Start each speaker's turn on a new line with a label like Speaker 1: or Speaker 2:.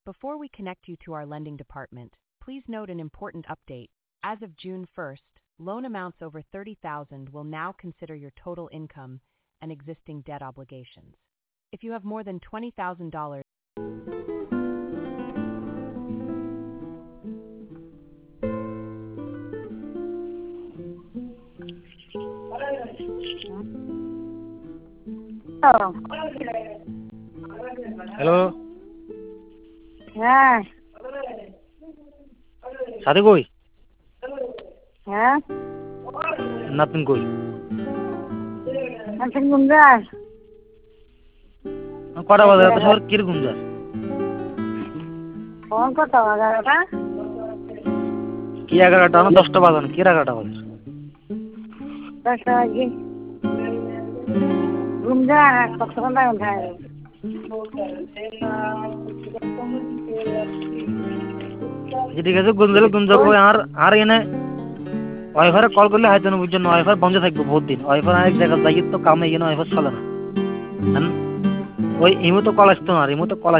Speaker 1: Before we connect you to our lending department, please note an important update. As of June 1st, loan amounts over $30,000 will now consider your total income and existing debt obligations. If you have more than $20,000,
Speaker 2: hello,
Speaker 3: হ্যাঁ
Speaker 2: সাথে কই?
Speaker 3: হ্যাঁ
Speaker 2: নাতিন কই?
Speaker 3: আছেন গুঞ্জার
Speaker 2: কটা বাজে? এত শহর কিরকম যাস?
Speaker 3: ফোন কত 11টা
Speaker 2: কি 11টা না 10টা বাজানো? কি 11টা বাজে?
Speaker 3: 10টা বাজে গুঞ্জার কতক্ষণ দাঁড়ান থাকে
Speaker 2: ঠিক আছে, গুঞ্জালে গুঞ্জা কই আর এনে ওয়াইফাই কল করলে হয়তো না, বুঝছেন? ওয়াইফাই বন্ধ থাকবে বহুত দিন। ওয়াইফাই আরেক জায়গায় যাই তো কামে, ওয়াইফাই চলে না। ওই ইমো তো কল আসতো না, ইমো তো কল